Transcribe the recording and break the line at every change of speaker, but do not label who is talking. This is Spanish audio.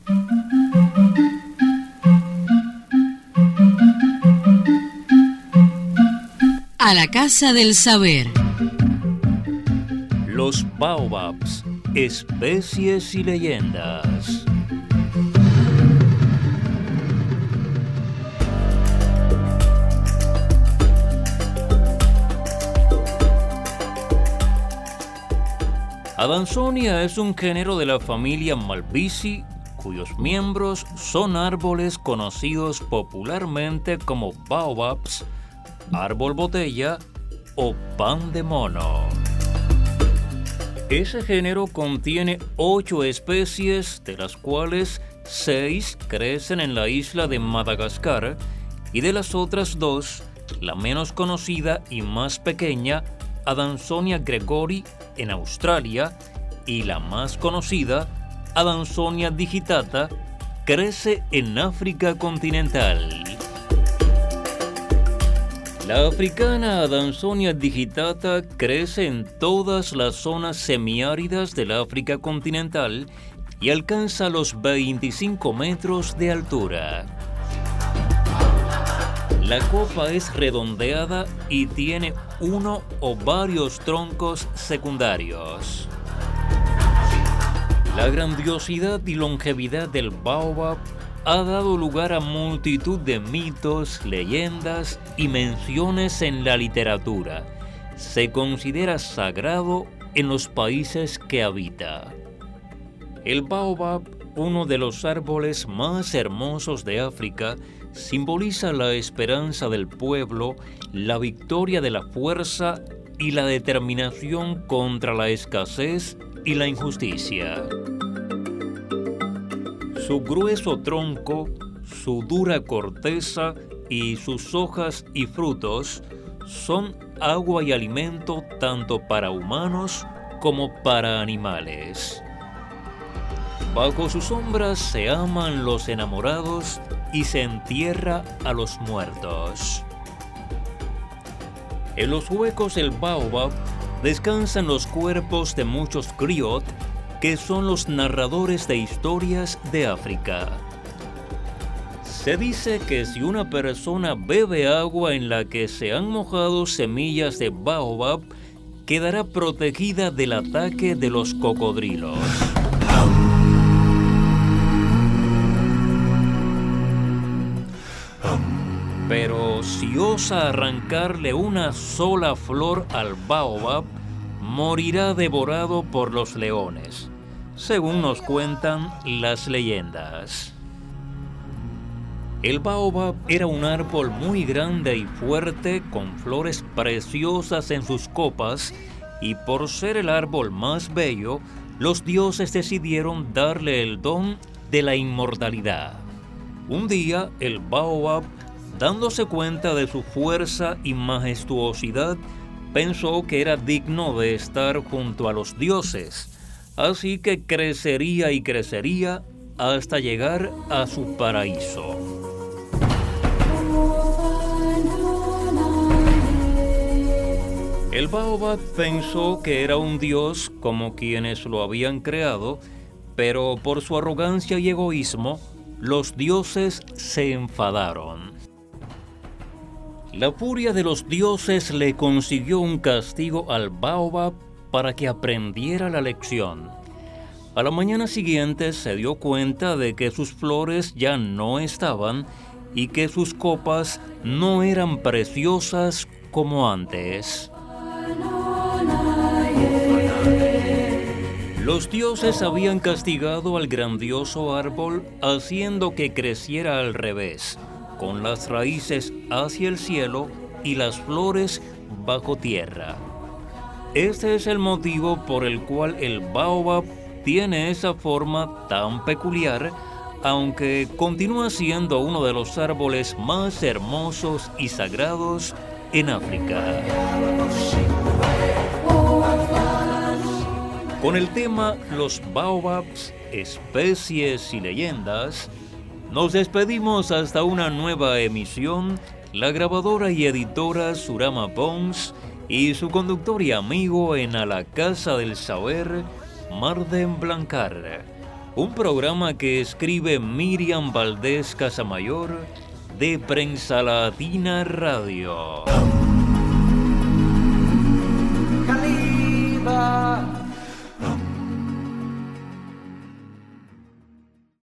A la Casa del Saber.
Los baobabs, especies y leyendas. Adansonia es un género de la familia Malvaceae, cuyos miembros son árboles conocidos popularmente como baobabs, árbol botella o pan de mono. Ese género contiene 8 especies, de las cuales 6 crecen en la isla de Madagascar, y de las otras 2, la menos conocida y más pequeña, Adansonia gregori en Australia, y la más conocida, Adansonia digitata, crece en África continental. La africana Adansonia digitata crece en todas las zonas semiáridas del África continental y alcanza los 25 metros de altura. La copa es redondeada y tiene uno o varios troncos secundarios. La grandiosidad y longevidad del baobab ha dado lugar a multitud de mitos, leyendas y menciones en la literatura. Se considera sagrado en los países que habita. El baobab, uno de los árboles más hermosos de África, simboliza la esperanza del pueblo, la victoria de la fuerza y la determinación contra la escasez y la injusticia. Su grueso tronco, su dura corteza y sus hojas y frutos son agua y alimento tanto para humanos como para animales. Bajo sus sombras se aman los enamorados y se entierra a los muertos. En los huecos del baobab descansan los cuerpos de muchos griot, que son los narradores de historias de África. Se dice que si una persona bebe agua en la que se han mojado semillas de baobab, quedará protegida del ataque de los cocodrilos. Pero si osa arrancarle una sola flor al baobab, morirá devorado por los leones, según nos cuentan las leyendas. El baobab era un árbol muy grande y fuerte, con flores preciosas en sus copas, y por ser el árbol más bello, los dioses decidieron darle el don de la inmortalidad. Un día, el baobab, dándose cuenta de su fuerza y majestuosidad, pensó que era digno de estar junto a los dioses, así que crecería y crecería hasta llegar a su paraíso. El baobab pensó que era un dios como quienes lo habían creado, pero por su arrogancia y egoísmo, los dioses se enfadaron. La furia de los dioses le consiguió un castigo al baobab para que aprendiera la lección. A la mañana siguiente se dio cuenta de que sus flores ya no estaban y que sus copas no eran preciosas como antes. Los dioses habían castigado al grandioso árbol haciendo que creciera al revés, con las raíces hacia el cielo y las flores bajo tierra. Este es el motivo por el cual el baobab tiene esa forma tan peculiar, aunque continúa siendo uno de los árboles más hermosos y sagrados en África. Con el tema Los baobabs, especies y leyendas, nos despedimos hasta una nueva emisión, la grabadora y editora Surama Pons y su conductor y amigo en A la Casa del Saber, Marden Blancar. un programa que escribe Miriam Valdés Casamayor de Prensa Latina Radio.